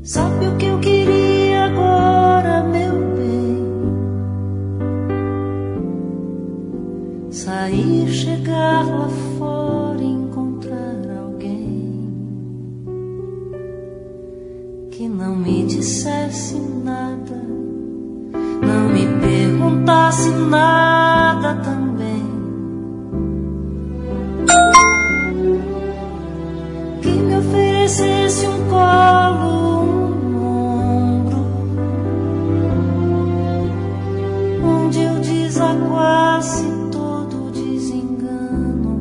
Sabe o que eu queria agora, meu bem? Sair, chegar lá fora e encontrar alguém que não me dissesse nada, não me perguntasse nada também, que me oferecesse um colo, onde eu desaguasse todo desengano.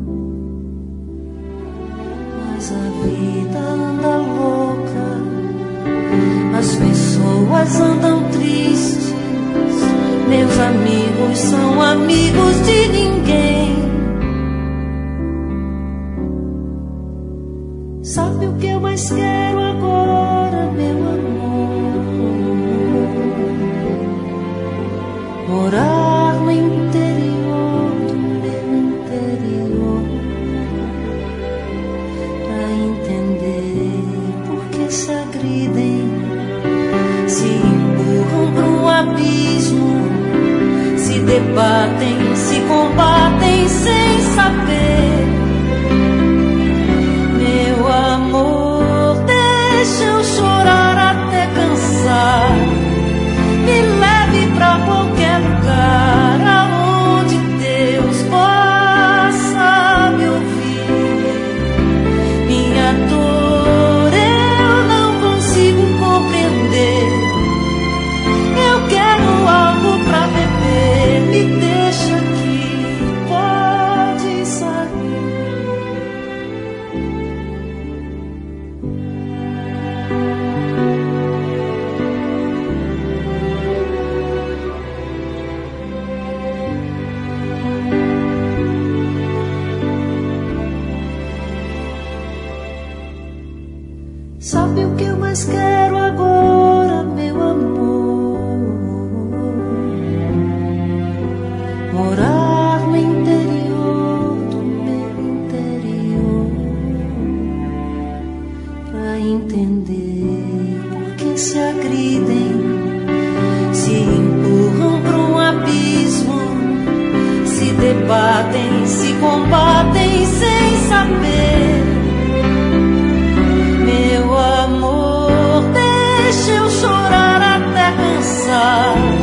Mas a vida anda louca, as pessoas andam tristes, meus amigos são amigos de ninguém. Sabe o que eu mais quero agora, meu amor? Morar no interior do meu interior, pra entender por que se agridem, se empurram pro abismo, se debatem, se combatem sem saber. Meu amor, deixa eu chorar até cansar, me leve pra qualquer lugar aonde Deus possa me ouvir. Minha dor eu não consigo compreender, eu quero algo pra beber, me deixa aqui, pode sair. Sabe o que eu mais quero agora, meu amor? Morar no interior do meu interior, pra entender por que se agridem, se empurram pro abismo, se debatem, se combatem sem saber. Meu amor, deixa eu chorar até cansar,